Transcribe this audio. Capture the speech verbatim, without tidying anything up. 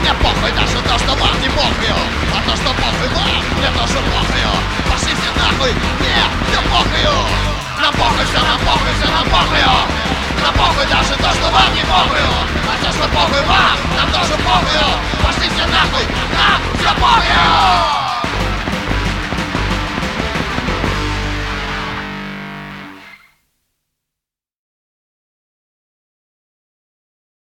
Мне похуй даже то, что вам не похуй. А то, что похуй вам, мне тоже похуй. Пошли все нахуй, мне все похуй. Нам похуй, все нам похуй, все нам похуй. Нам похуй даже то, что вам не похуй. А то, что похуй вам, нам тоже похуй. Пошли все нахуй, нам все похуй.